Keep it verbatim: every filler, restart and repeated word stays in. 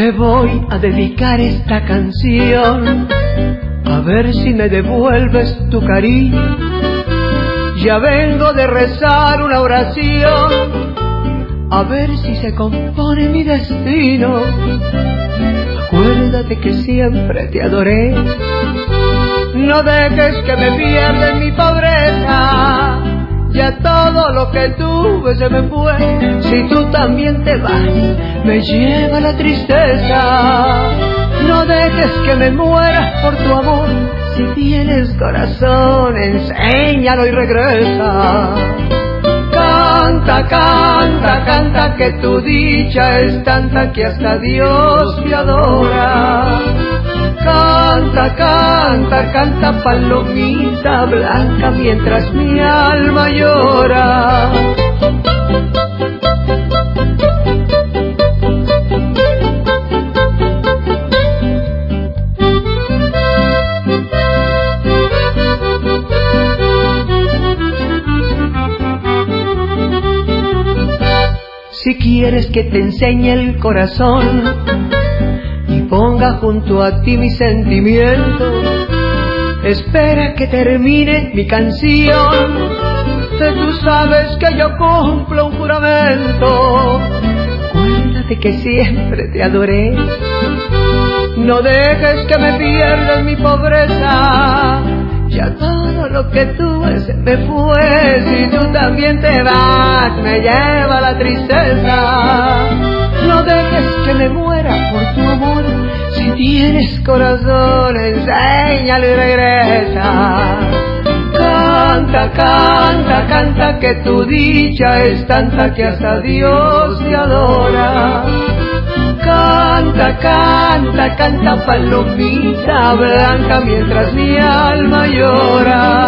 Te voy a dedicar esta canción, a ver si me devuelves tu cariño. Ya vengo de rezar una oración, a ver si se compone mi destino. Acuérdate que siempre te adoré, no dejes que me pierda en mi pobreza. Ya todo lo que tuve se me fue, si tú también te vas, me lleva la tristeza. No dejes que me muera por tu amor, si tienes corazón, enséñalo y regresa. Canta, canta, canta, que tu dicha es tanta que hasta Dios te adora. Canta, canta, canta, palomita blanca, mientras mi alma llora. Si quieres que te enseñe el corazón y ponga junto a ti mi sentimiento, espera que termine mi canción, que tú sabes que yo cumplo un juramento. Acuérdate que siempre te adoré, no dejes que me pierda en mi pobreza. Ya todo lo que tuve se me fue, si tú también te vas, me lleva la tristeza. No dejes que me muera por tu amor, si tienes corazón, enséñalo y regresa. Canta, canta, canta, que tu dicha es tanta que hasta Dios te adora. Canta, canta, canta, palomita blanca, mientras mi alma llora.